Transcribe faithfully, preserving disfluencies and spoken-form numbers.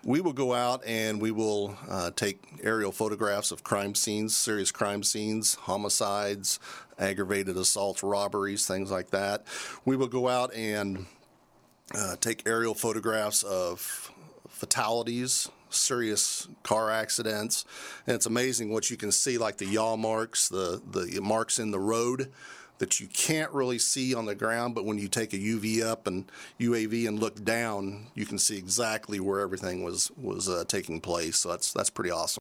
we will go out and we will uh, take aerial photographs of crime scenes, serious crime scenes, homicides, aggravated assaults, robberies, things like that. We will go out and uh, take aerial photographs of fatalities, serious car accidents, and it's amazing what you can see, like the yaw marks, the, the marks in the road that you can't really see on the ground, but when you take a U V up and U A V and look down, you can see exactly where everything was was uh, taking place. So that's that's pretty awesome.